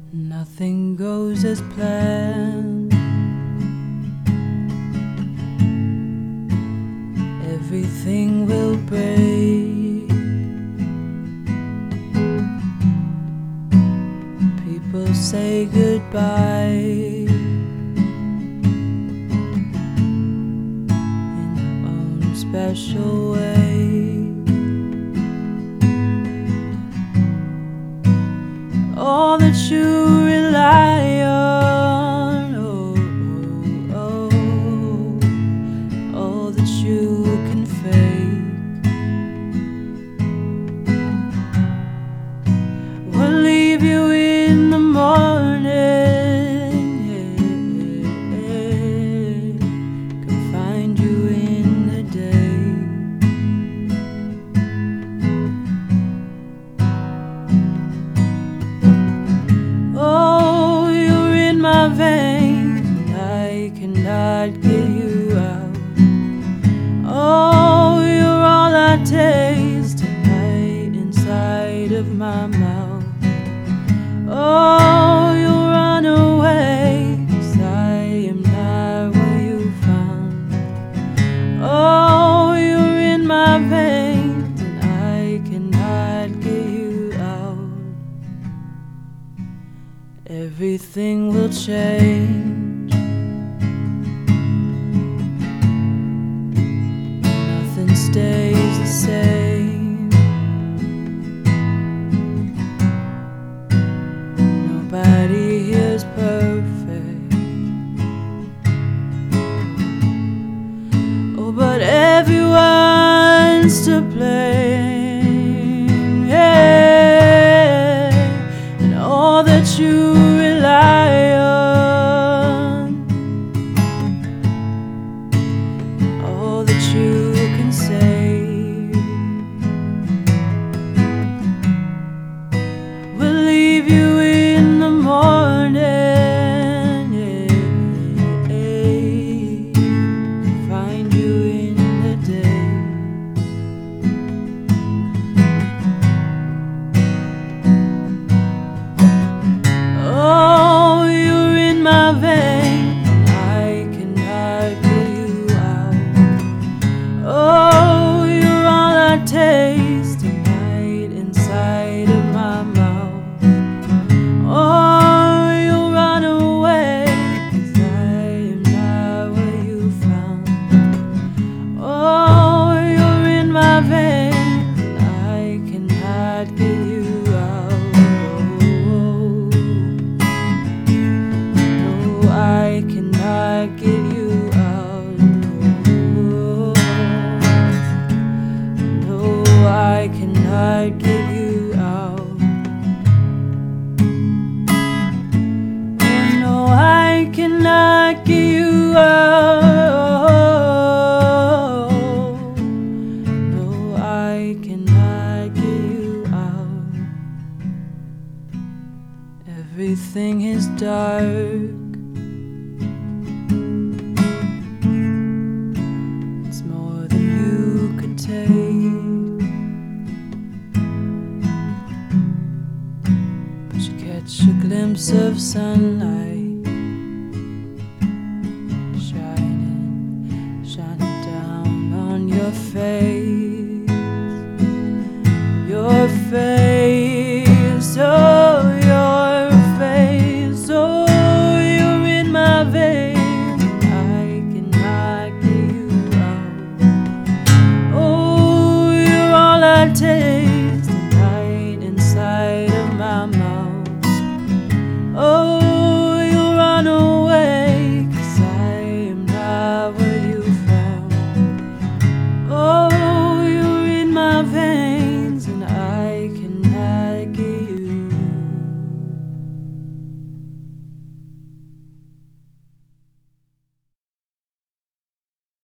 Nothing goes as planned. Everything will break. People say goodbye in their own special way. All that you rely on, all that you can fake, will leave you in the morning, can find you in the day. Oh, you're in my veins, and I cannot get you out. Oh, you're all I taste tonight inside of my mouth. Oh, you'll run away, 'cause I am not what you found. Oh, you're in my veins, and I cannot get you out. Everything will change. Nothing stays the same. Nobody here's perfect. Oh, but everyone's to blame. Yeah. And all that you rely on, all that you can say, will leave you in the morning, find you in the day. Oh, you're in my veins, I cannot get you out. Oh, you're all I taste tonight inside of my mouth. Oh, you'll run away, 'cause I am not what you found. Oh, you're in my veins, and I cannot get you out. No, I cannot get you out. No, I cannot get you out. No, I cannot get you out. No, I cannot get you out. Everything is dark. It's more than you could take, but you catch a glimpse of sunlight shining down on your face, your face.